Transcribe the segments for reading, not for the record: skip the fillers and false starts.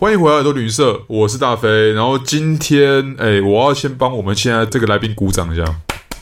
欢迎回来耳朵旅社，我是大飞。然后今天，我要先帮我们现在这个来宾鼓掌一下，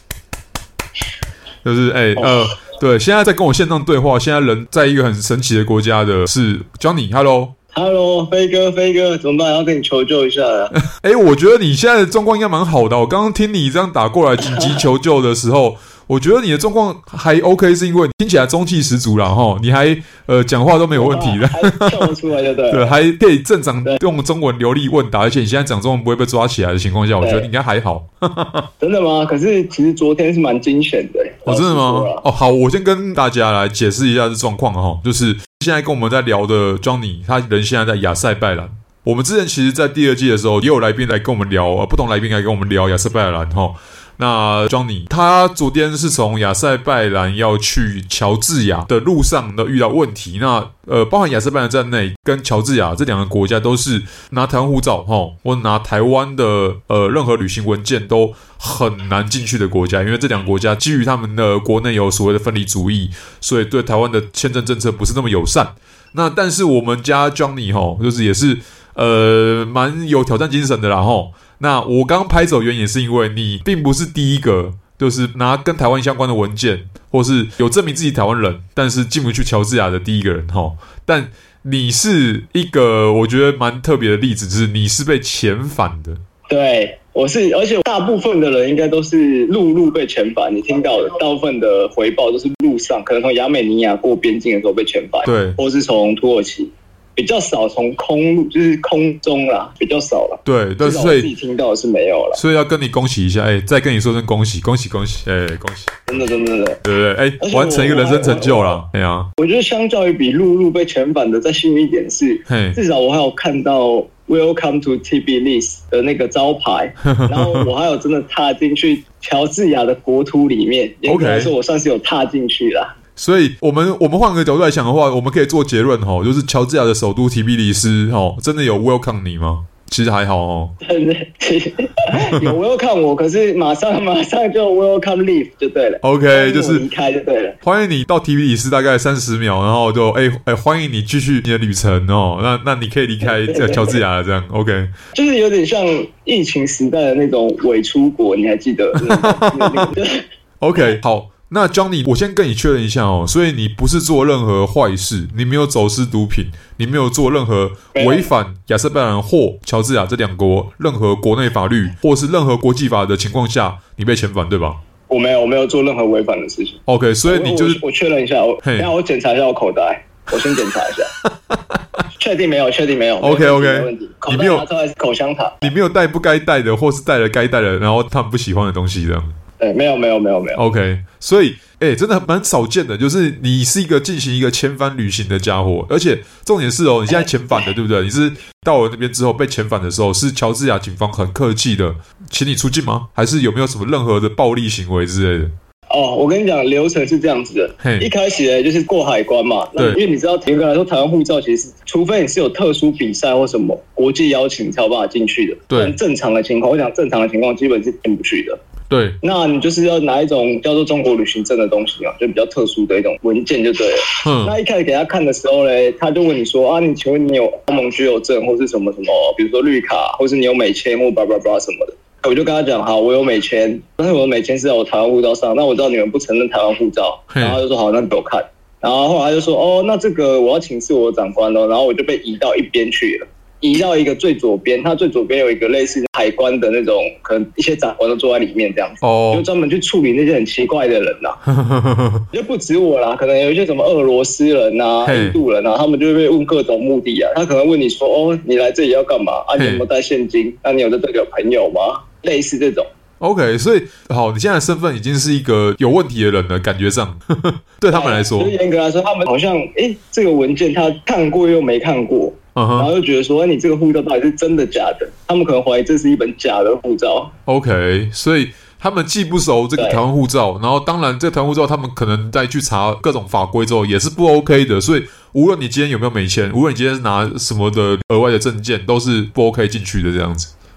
就是对，现在在跟我线上对话，现在人在一个很神奇的国家的是 Johnny，Hello。Hello， 飞哥，怎么办？要跟你求救一下了。 我觉得你现在的状况应该蛮好的。我刚刚听你这样打过来紧急求救的时候，我觉得你的状况还 OK， 是因为听起来中气十足啦齁，你还讲话都没有问题的， 还笑得出来就对了。 对，还可以正常用中文流利问答，而且你现在讲中文不会被抓起来的情况下，我觉得你应该还好。 真的吗？可是其实昨天是蛮惊险的。 真的吗？好，我先跟大家来解释一下这状况齁，就是现在跟我们在聊的 Johnny， 他人现在在亚塞拜然。我们之前其实在第2季的时候也有来宾来跟我们聊，不同来宾来跟我们聊亚塞拜然齁。那 Johnny 他昨天是从亚塞拜然要去乔治亚的路上呢遇到问题，那包含亚塞拜然在内跟乔治亚这两个国家都是拿台湾护照或拿台湾的任何旅行文件都很难进去的国家，因为这两个国家基于他们的国内有所谓的分离主义，所以对台湾的签证政策不是那么友善。那但是我们家 Johnny 就是也是蛮有挑战精神的啦那我刚刚拍手原因也是因为你并不是第一个就是拿跟台湾相关的文件或是有证明自己台湾人但是进不去乔治亚的第一个人但你是一个我觉得蛮特别的例子，就是你是被遣返的。 对，我是，而且大部分的人应该都是陆路被遣返，你听到的大部分的回报都是路上，可能从亚美尼亚过边境的时候被遣返， 对， 或是从土耳其。比较少从空路，就是空中啦，比较少啦。 对，但是所以我自己听到的是没有了， 所以要跟你恭喜一下，再跟你说声恭喜，恭喜，恭喜，恭喜！ 真的， 对对，完成一个人生成就了， 我觉得相较于比陆路被遣返的再幸运一点是，至少我还有看到 Welcome to Tbilisi 的那个招牌，然后我还有真的踏进去乔治亚的国土里面，严格来说我算是有踏进去啦。 所以我们换个角度来想的话，我们可以做结论就是乔治亚的首都提比里斯真的有 welcome 你吗？其实还好真的有 welcome 我，可是马上就 welcome leave 就对了。 OK， 就是离开就对了。 欢迎你到提比里斯大概30秒，然后就欢迎你继续你的旅程那你可以离开乔治亚了，这样 OK。 就是有点像疫情时代的那种伪出国，你还记得 ？OK， 好。那 Johnny， 我先跟你确认一下所以你不是做任何坏事，你没有走私毒品，你没有做任何违反亚塞拜然或乔治亚这两国任何国内法律或是任何国际法的情况下，你被遣返对吧？ 我没有做任何违反的事情。 OK， 所以你就是我确认一下，等一下我检查一下我口袋，我先检查一下，确定没有 ？OK， 没问题。口袋拿出来是口香糖， 你没有带不该带的，或是带了该带的，然后他们不喜欢的东西这样。 对，没有。 OK， 所以真的蛮少见的，就是你是一个进行一个遣返旅行的家伙，而且重点是你现在遣返的对不对？你是到了那边之后被遣返的时候，是乔治亚警方很客气的请你出境吗？还是有没有什么任何的暴力行为之类的？ 我跟你讲，流程是这样子的。一开始就是过海关嘛，因为你知道严格来说，台湾护照其实除非你是有特殊比赛或什么国际邀请才有办法进去的。对，正常的情况，我讲正常的情况基本是进不去的。对，那你就是要拿一种叫做中国旅行证的东西就比较特殊的一种文件就对了。那一开始给他看的时候呢，他就问你说你请问你有欧盟居留证或是什么什么，比如说绿卡，或是你有美签或什么的。我就跟他讲，好，我有美签，但是我的美签是在我台湾护照上，那我知道你们不承认台湾护照，然后他就说好，那给我看。然后后来他就说那这个我要请示我的长官然后我就被移到一边去了。移到一个最左边，它最左边有一个类似海关的那种，可能一些长官都坐在里面这样子，就专门去处理那些很奇怪的人就不止我啦，可能有一些什么俄罗斯人印度人他们就会被问各种目的他可能问你说你来这里要干嘛你有没有带现金？你有在这里有朋友吗？类似这种。 OK， 所以好，你现在的身份已经是一个有问题的人了，感觉上对他们来说， 严格来说，他们好像这个文件他看过又没看过，然后就觉得说你这个护照到底是真的假的？他们可能怀疑这是一本假的护照。 OK， 所以他们既不熟这个台湾护照，然后当然这个台湾护照他们可能在去查各种法规之后也是不 OK 的，所以无论你今天有没有美签，无论你今天是拿什么的额外的证件，都是不 OK 进去的这样子。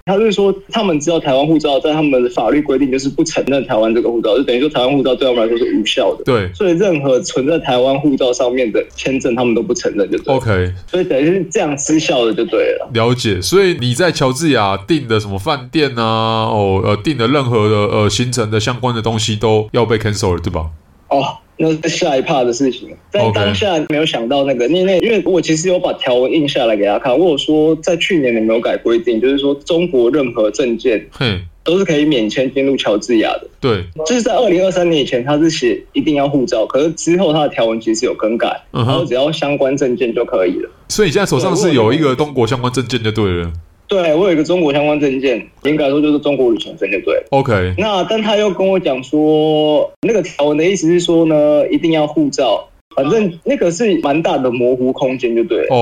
他是说他们知道台湾护照，在他们的法律规定就是不承认台湾这个护照，就等于说台湾护照对他们来说是无效的。 对， 所以任何存在台湾护照上面的签证，他们都不承认，就对了。 OK， 所以等于是这样失效的，就对了。 了解。所以你在乔治亚订的什么饭店啊，订的任何的行程的相关的东西都要被 cancel 了，对吧？ 那是下一 part 的事情，在当下没有想到那个，因为我其实有把条文印下来给他看，我有说在去年你没有改规定，就是说中国任何证件都是可以免签进入乔治亚的。 对， 就是在2023年以前他是写一定要护照，可是之后他的条文其实有更改，然后只要相关证件就可以了。 所以你现在手上是有一个中国相关证件就对了。 对，我有一个中国相关证件，严格来说就是中国旅行证就对了。 OK， 但他又跟我讲说，那个条文的意思是说呢，一定要护照，反正那个是蛮大的模糊空间就对了。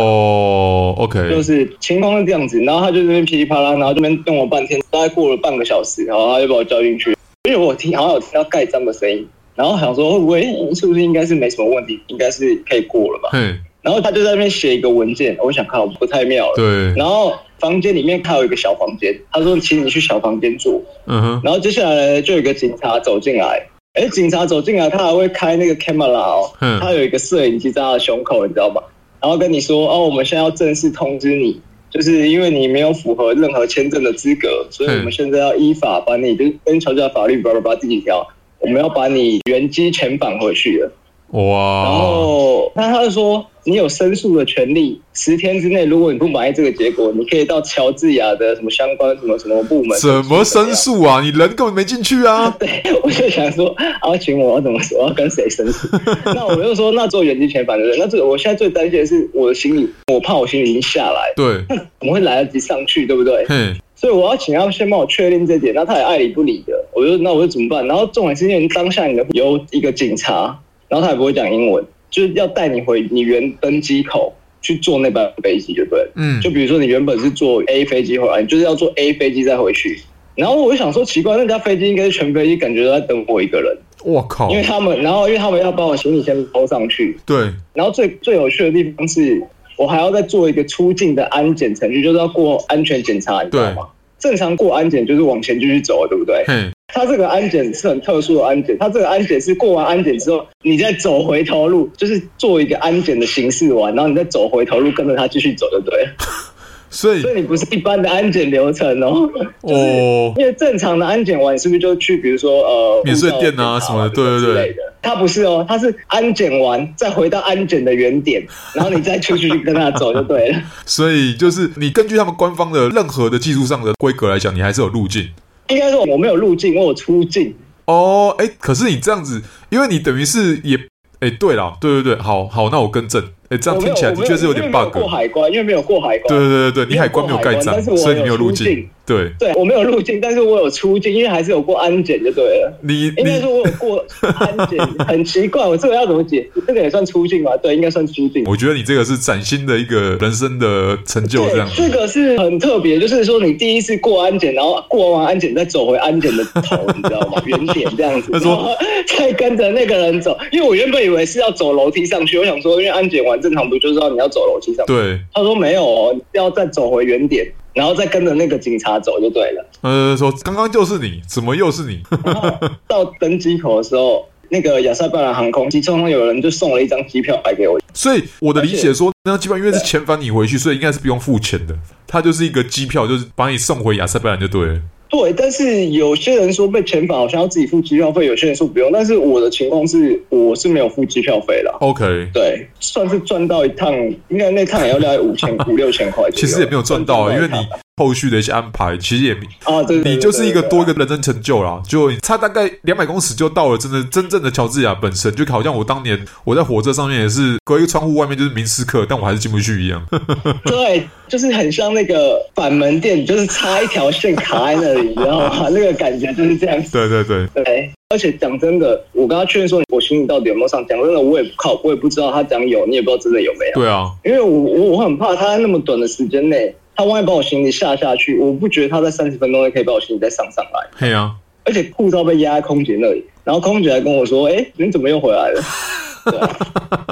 OK， 就是情况是这样子，然后他就在那边噼里啪啦，然后这边动了半天，大概过了半个小时，然后他就把我叫进去，因为我好像有听到盖章的声音，然后想说会不会是不是应该是没什么问题，应该是可以过了吧。然后他就在那边写一个文件，我想看不太妙了。 对， 然后房间里面还有一个小房间，他说请你去小房间坐。然后接下来就有一个警察走进来，警察走进来，他还会开那个 camera 他有一个摄影机在他的胸口，你知道吗？然后跟你说我们现在要正式通知你，就是因为你没有符合任何签证的资格，所以我们现在要依法把你，就是跟乔治亚法律第几条，我们要把你原机遣返回去了。 哇！ 然后他就说你有申诉的权利，10天之内如果你不满意这个结果，你可以到乔治亚的什么相关什么部门。 怎么申诉啊？你人根本没进去啊！ 对，我就想说，请我要怎么说？我要跟谁申诉？那我就说，那做原机遣返的人，那这个我现在最担心的是我的行李，我怕我行李已经下来， 对， 怎么会来得及上去，对不对？所以我要请他先帮我确定这点，那他也爱理不理的，那我就怎么办？然后重点是因为当下有一个警察。然后他也不会讲英文，就是要带你回你原登机口去坐那班飞机就对了。就比如说你原本是坐 A 飞机回来，你就是要坐 A 飞机再回去。然后我就想说奇怪，那架飞机应该是全飞机感觉都在等我一个人。 我靠！因为他们要把我行李先抛上去。 对。 然后最有趣的地方是，我还要再做一个出境的安检程序，就是要过安全检查，你知道吗？正常过安检就是往前继续走，对不对？他这个安检是很特殊的安检，他这个安检是过完安检之后，你再走回头路，就是做一个安检的形式完，然后你再走回头路，跟着他继续走就对了。所以你不是一般的安检流程因为正常的安检完，是不是就去比如说免税店啊什么的，对对对。 他不是他是安检完再回到安检的原点，然后你再出去跟他走就对了。 所以就是你根据他们官方的任何的技术上的规格来讲，你还是有路径。 应该说我没有入境，我有出境。 可是你这样子，因为你等于是也，对啦，对，好，那我更正。这样听起来的确是有点 bug。 因为没有过海关。 对，你海关没有盖章，所以你没有入境。对， 我没有入境，但是我有出境，因为还是有过安检就对了。应该说我有过安检，很奇怪，我这个要怎么解释？这个也算出境吗？对，应该算出境。 我觉得你这个是崭新的一个人生的成就，这样。 这个是很特别，就是说你第一次过安检，然后过完安检再走回安检的头，你知道吗？原点这样子，然后再跟着那个人走。因为我原本以为是要走楼梯上去，我想说，因为安检完正常不就知道你要走楼梯上去？ 对。 他说没有要再走回原点。然后再跟着那个警察走就对了。 说刚刚就是你，怎么又是你？ 然后到登机口的时候，那个亚塞拜然航空机中有人就送了一张机票来给我。 所以我的理解说，那张机票因为是遣返你回去，所以应该是不用付钱的。它就是一个机票，就是把你送回亚塞拜然就对了。 对，但是有些人说被遣返好像要自己付机票费，有些人说不用。但是我的情况是，我是没有付机票费啦。 OK， 对，算是赚到一趟，应该那趟也要大概5,000-6,000块。 其实也没有赚到，因为你后续的一些安排，其实也对， 你就是一个多一个人生成就啦。就差大概200公尺就到了真正的乔治亚本身，就好像我当年我在火车上面也是隔一个窗户外面就是明斯克，但我还是进不去一样。 对，就是很像那个板门店，就是插一条线卡在那里，你知道吗？那个感觉就是这样子。对。而且讲真的，我跟他确认说我行李到底有没有上，讲真的我也不知道他讲有，你也不知道真的有没有。 对啊， 因为我很怕他在那么短的时间内，他万一把我行李下去，我不觉得他在30分钟内可以把我行李再上来。 对啊， 而且护照被压在空姐那里，然后空姐还跟我说：“你怎么又回来了？”对啊。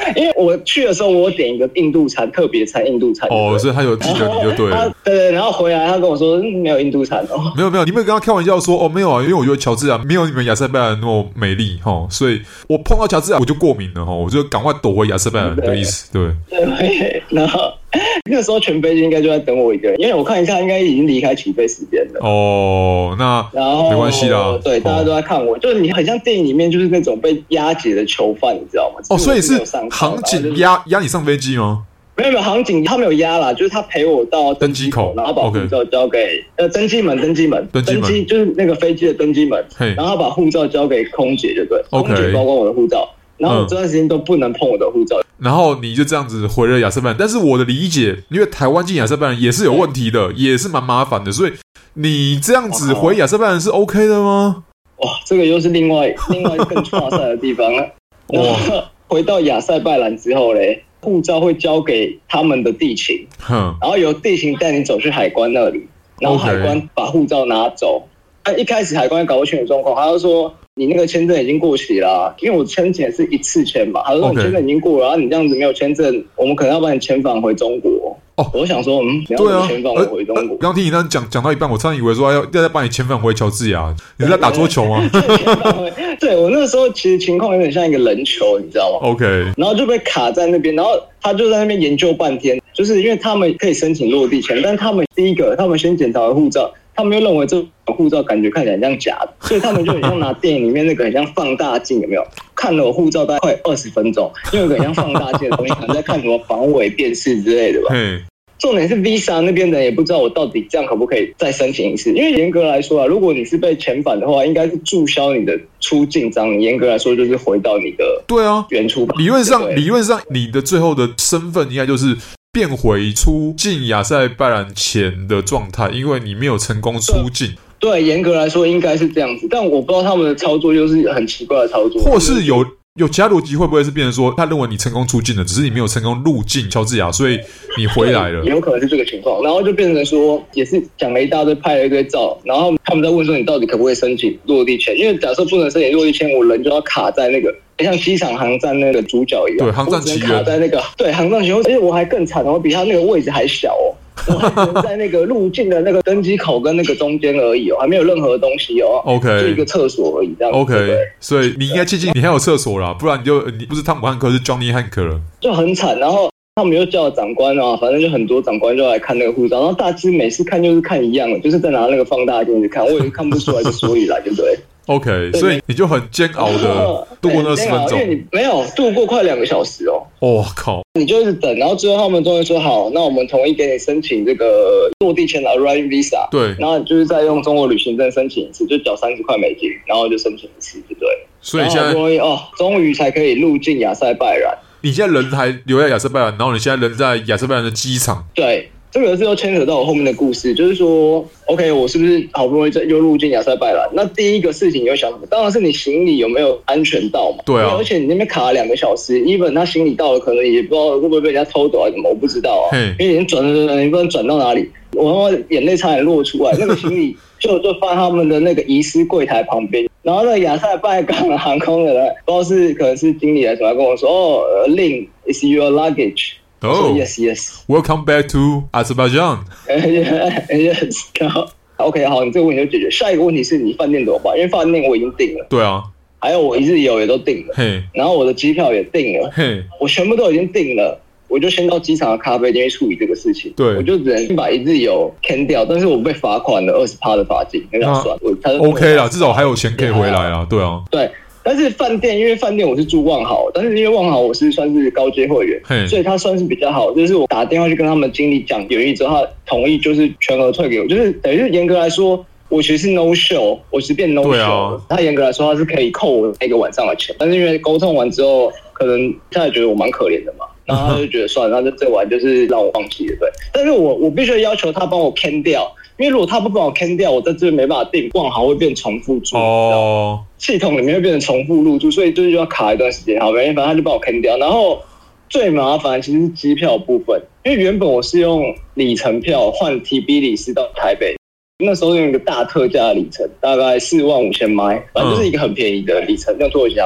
因为我去的时候，我点一个印度餐，特别餐印度餐。 哦，所以他有记得你就对了。 对，然后回来他跟我说没有印度餐哦。 没有，你没有跟他开玩笑说没有啊，因为我觉得乔治亚没有你们亚塞拜然那么美丽所以我碰到乔治亚我就过敏了我就赶快躲回亚塞拜然的意思。对， 然后那时候全飞机应该就在等我一个人，因为我看一下应该已经离开起飞时间了。 那然后没关系啦。 对，大家都在看我，就是你很像电影里面就是那种被押解的囚犯，你知道吗？ 所以是航警押你上飞机吗？ 没有，航警他没有押啦，就是他陪我到登机口，然后把护照交给登机门，登机就是那个飞机的登机门，然后他把护照交给空姐，就对，空姐保管我的护照，然后我这段时间都不能碰我的护照。 然后你就这样子回了亚塞拜然，但是我的理解，因为台湾进亚塞拜然也是有问题的，也是蛮麻烦的，所以你这样子回亚塞拜然是 OK 的吗？ 哇，这个又是另外更挫赛的地方了。哇，回到亚塞拜然之后嘞，护照会交给他们的地勤，然后由地勤带你走去海关那里，然后海关把护照拿走。一开始海关搞不清楚状况，他就说你那个签证已经过期了，因为我签证是一次签嘛，他说你签证已经过了，然后你这样子没有签证，我们可能要把你遣返回中国。我想说，你要遣返回中国。 刚听你那讲到一半，我差点以为说要再把你遣返回乔治亚，你是在打桌球吗？ 对，我那时候其实情况有点像一个人球，你知道吗 ？OK， 然后就被卡在那边，然后他就在那边研究半天，就是因为他们可以申请落地签，但他们第一个，他们先检查了护照。他们又认为这护照感觉看起来很像假的，所以他们就很像拿电影里面那个很像放大镜，有没有？看了我护照大概快20分钟，因为有个很像放大镜的东西，可能在看什么防伪辨识之类的吧。重点是 Visa 那边的人也不知道我到底这样可不可以再申请一次，因为严格来说啊，如果你是被遣返的话，应该是注销你的出境章，严格来说就是回到你的原出吧。理论上你的最后的身份应该就是变回出境亚塞拜然前的状态，因为你没有成功出境。 对，严格来说应该是这样子，但我不知道他们的操作又是很奇怪的操作， 或是有其他逻辑，会不会是变成说他认为你成功出境了，只是你没有成功入境乔治亚，所以你回来了？ 也有可能是这个情况，然后就变成说也是讲了一大堆，拍了一堆照，然后他们在问说你到底可不可以申请落地签？因为假设不能申请落地签，我人就要卡在那个像机场航站那个主角一样， 对，航站期卡在那个航站期，而且我还更惨我比他那个位置还小我还只能在那个入境的那个登机口跟那个中间而已还没有任何东西 OK， 就一个厕所而已这样子。 OK， 所以你应该庆幸你还有厕所啦，不然你不是汤姆汉克是 Johnny Hank 了， 就很惨。然后他们又叫了长官反正就很多长官就来看那个护照，然后大致每次看就是看一样的，就是在拿那个放大镜去看，我也看不出来个所以然，对不对 ？OK， 所以你就很煎熬的度过那10分钟， 因为你没有度过快2个小时靠！ 你就一直等，然后最后他们终于说好，那我们同意给你申请这个落地签的 Arriving Visa， 对， 然后就是再用中国旅行证申请一次，就缴30块美金，然后就申请一次，对不对？ 所以现在终于才可以入境亚塞拜然。 你现在人还留在亚塞拜然，然后你现在人在亚塞拜然的机场， 对。这个是又牵扯到我后面的故事，就是说 ，OK， 我是不是好不容易又入境亚塞拜然？那第一个事情你会想什么？当然是你行李有没有安全到嘛？ 对啊。 而且你那边卡了2个小时 ，even 他行李到了，可能也不知道会不会被人家偷走还是什么，我不知道因为你转，你不知道转到哪里，我眼泪差点落出来。那个行李就放他们的那个遗失柜台旁边，然后那个亚塞拜港航空的人，不知道是可能是经理还是什么，跟我说Lin is your luggage。Yes. Welcome back to Azerbaijan. Yes. OK， 好，你这个问题就解决。下一个问题是你饭店怎么办？因为饭店我已经订了。 对啊。 还有我一日游也都订了。然后我的机票也订了。我全部都已经订了，我就先到机场的咖啡店去处理这个事情。 对。 我就只能把一日游 cancel 掉，但是我被罚款了20%的罚金，那要算。 OK 啦，至少还有钱可以回来啊。对啊。 对。但是饭店，因为饭店我是住万豪，但是因为万豪我是算是高阶会员，所以他算是比较好。就是我打电话去跟他们经理讲原因之后，他同意就是全额退给我，就是等于是严格来说，我其实是 no show， 我是变 no show。他严格来说他是可以扣我那个晚上的钱，但是因为沟通完之后，可能他也觉得我蛮可怜的嘛，然后他就觉得算了，那就这晚就是让我放弃了，对。但是我必须要求他帮我 cancel 掉。因为如果他不帮我 cancel 掉，我在这边没办法订，万豪会变重复住系统里面会变成重复入住，所以就要卡一段时间。好，没办法，他就帮我 cancel 掉。然后最麻烦其实是机票部分，因为原本我是用里程票换 TB 里斯到台北，那时候用一个大特价的里程，大概45000迈，反正就是一个很便宜的里程，用土耳其航空。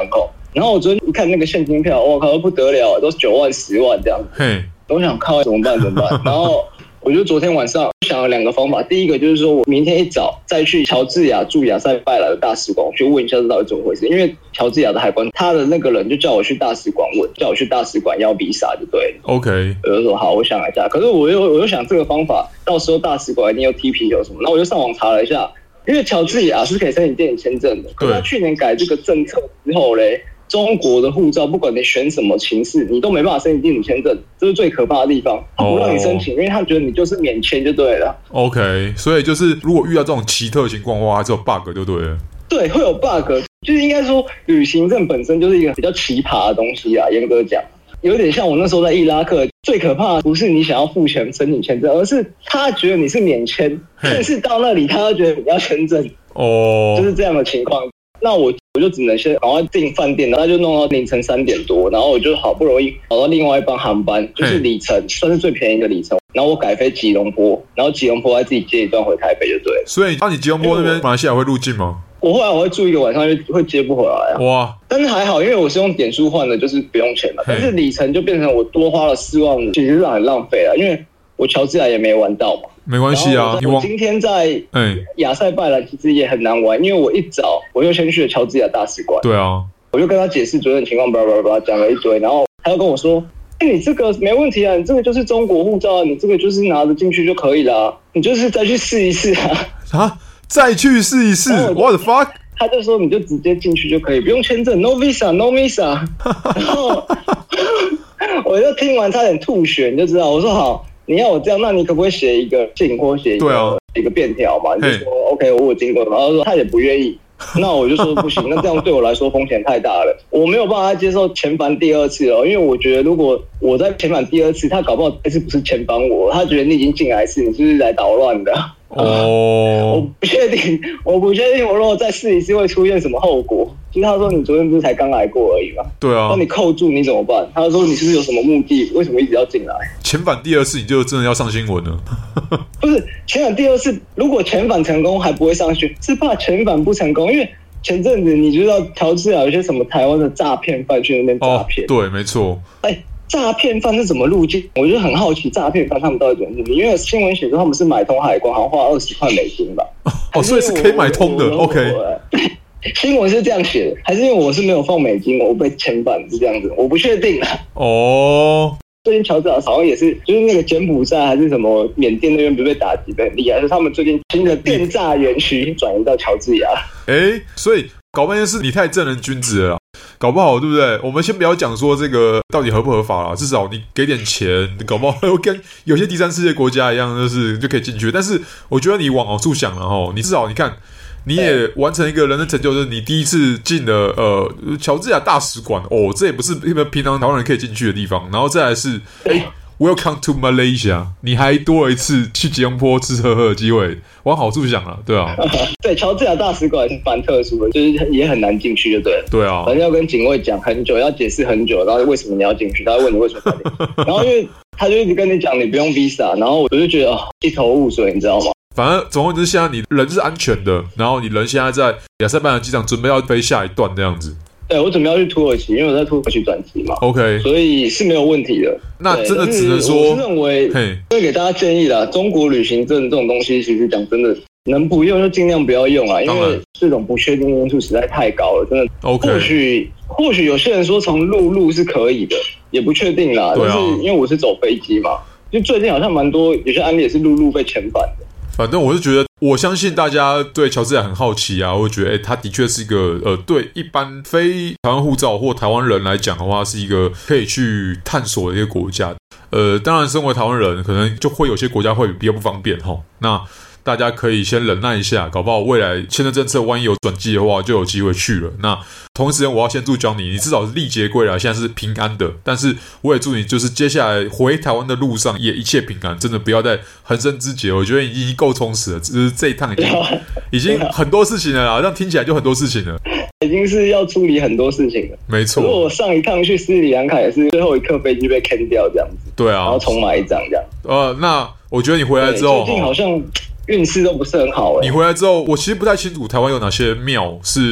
然后我昨天一看那个现金票，我靠，不得了，都9万、10万这样子。我想靠，怎么办？然后我就昨天晚上想了2个方法。第一个就是说我明天一早再去乔治亚驻亚塞拜然的大使馆去问一下这到底怎么回事，因为乔治亚的海关他的那个人就叫我去大使馆问，叫我去大使馆要 visa 就对了。 OK， 我就说好，我想一下。可是我又想这个方法，到时候大使馆一定要踢皮球什么，然后我就上网查了一下，因为乔治亚是可以申请电影签证的，可是他去年改这个政策之后嘞。中国的护照，不管你选什么形式，你都没办法申请电影签证，这是最可怕的地方。他不让你申请，因为他觉得你就是免签就对了。 OK， 所以就是如果遇到这种奇特情况的话，还是有 bug 就对了。 对，会有 bug， 就是应该说旅行证本身就是一个比较奇葩的东西啊。严格讲，有点像我那时候在伊拉克，最可怕的不是你想要付钱申请签证，而是他觉得你是免签，但是到那里他又觉得你要签证。就是这样的情况。那我就只能先赶快订饭店，然后就弄到凌晨3点多，然后我就好不容易找到另外一班航班，就是里程算是最便宜的里程，然后我改飞吉隆坡，然后吉隆坡再自己接一段回台北就对了。 所以你吉隆坡那边马来西亚会入境吗？ 我后来我会住1个晚上就会接不回来啊。哇！但是还好，因为我是用点数换的，就是不用钱了。但是里程就变成我多花了4万，其实是很浪费了，因为我乔治亚也没玩到嘛。 没关系啊， 我今天在亚塞拜然其实也很难玩，因为我一早我就先去了乔治亚大使馆。 对啊， 我就跟他解释昨天的情况，讲了一堆，然后他又跟我说：“你这个没问题啊，你这个就是中国护照，你这个就是拿着进去就可以了，你就是再去试一试啊。” 啊，再去试一试 ？What the fuck？ 他就说你就直接进去就可以，不用签证 ，no visa，no visa。然后我就听完差点吐血，你就知道，我说好。你要我这样，那你可不可以写一个信或写一个便条嘛？你就说 OK， 我有经过，然后说他也不愿意，那我就说不行，那这样对我来说风险太大了，我没有办法接受遣返第2次了，因为我觉得如果我在遣返第2次，他搞不好这次不是遣返我，他觉得你已经进来一次，你是不是来捣乱的？我不确定，我如果再试一次会出现什么后果。其实他说你昨天不是才刚来过而已嘛？ 对啊。 那你扣住你怎么办？他说你是不是有什么目的？为什么一直要进来？ 遣返第2次你就真的要上新闻了？ 不是遣返第2次，如果遣返成功还不会上去，是怕遣返不成功，因为前阵子你知道乔治亚有些什么台湾的诈骗犯去那边诈骗。 对，没错。 诈骗犯是怎么入境？我就很好奇，诈骗犯他们到底怎么入境？因为新闻写说他们是买通海关，好像花20块美金吧。 所以是可以买通的。OK， 新闻是这样写的，还是因为我是没有放美金，我被遣返是这样子，我不确定啊。最近乔治亚好像也是，就是那个柬埔寨还是什么缅甸那边不是被打击的很厉害，是他们最近新的电诈园区转移到乔治亚。 所以搞半天是你太正人君子了啦。搞不好对不对？我们先不要讲说这个到底合不合法啦，至少你给点钱，搞不好跟有些第三世界国家一样，就可以进去。但是我觉得你往好处想了齁，你至少你看，你也完成一个人生成就，就是你第一次进了乔治亚大使馆哦，这也不是平常台湾人可以进去的地方。然后再来是Welcome to Malaysia， 你还多了一次去吉隆坡吃喝的机会，往好处想了，对啊。 对，乔治亚大使馆是蛮特殊的，就是也很难进去，就对了。 对啊， 反正要跟警卫讲很久，要解释很久，然后为什么你要进去，他会问你为什么要进去，然后因为他就一直跟你讲你不用 visa， 然后我就觉得一头雾水，你知道吗？ 反正总而言之，现在你人是安全的，然后你人现在在亚塞拜然机场准备要飞下一段这样子。 对，我准备要去土耳其，因为我在土耳其转机嘛。 OK， 所以是没有问题的。 那真的只能说， 我是认为会给大家建议啦。中国旅行证这种东西，其实讲真的，能不用就尽量不要用啊，因为这种不确定因素实在太高了，真的。 OK， 或许有些人说从陆路是可以的，也不确定啦。但是因为我是走飞机嘛，就最近好像蛮多有些案例也是陆路被遣返的。 反正我是觉得，我相信大家对乔治亚很好奇啊，我觉得他的确是一个对一般非台湾护照或台湾人来讲的话，是一个可以去探索的一个国家。当然，身为台湾人，可能就会有些国家会比较不方便齁。那大家可以先忍耐一下，搞不好未来签证政策万一有转机的话，就有机会去了。那同一时间，我要先祝Johnny，你至少是历劫归来，现在是平安的。但是我也祝你，就是接下来回台湾的路上也一切平安，真的不要再横生枝节。我觉得已经够充实了，只是这一趟已经很多事情了啦，这样听起来就很多事情了， 已经是要处理很多事情了。 没错， 如果我上一趟去斯里兰卡也是最后一刻飞机被 cancel 掉这样子， 对啊， 然后重买一张这样。 那我觉得你回来之后， 最近好像运势都不是很好你回来之后，我其实不太清楚台湾有哪些庙是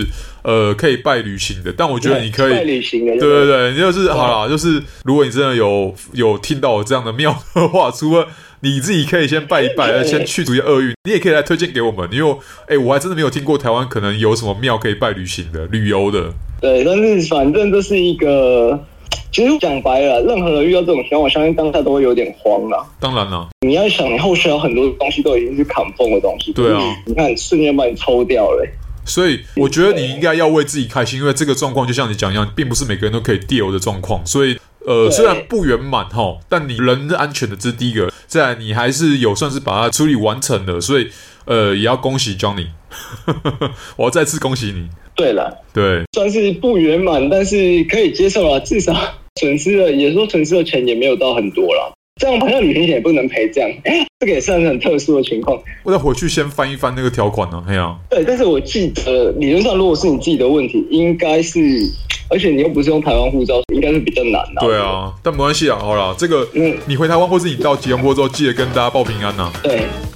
可以拜旅行的，但我觉得你可以拜旅行的， 对对对，你就是好啦，就是如果你真的有听到我这样的庙的话，除了你自己可以先拜一拜，先去除一些厄运，你也可以来推荐给我们，因为我还真的没有听过台湾可能有什么庙可以拜旅行的、旅游的。 对，但是反正这是一个。其实讲白了，任何人遇到这种情况，我相信当下都会有点慌啦。 当然啦， 你要想，你后续有很多东西都已经是扛崩的东西。 对啊， 你看瞬间把你抽掉了。 所以我觉得你应该要为自己开心，因为这个状况就像你讲一样，并不是每个人都可以 deal 的状况。所以虽然不圆满齁，但你人是安全的，这是第一个。再来，你还是有算是把它处理完成的，所以也要恭喜 Johnny， 我要再次恭喜你。 对了， 对， 算是不圆满，但是可以接受啦，至少损失的钱也没有到很多啦。这样好像旅行险也不能赔，这样，这个也算是很特殊的情况。 我再回去先翻一翻那个条款呢， 对，但是我记得理论上，如果是你自己的问题，应该是，而且你又不是用台湾护照，应该是比较难的。 对啊，但没关系啊，好啦，这个你回台湾或是你到吉隆坡之后，记得跟大家报平安呐。 对。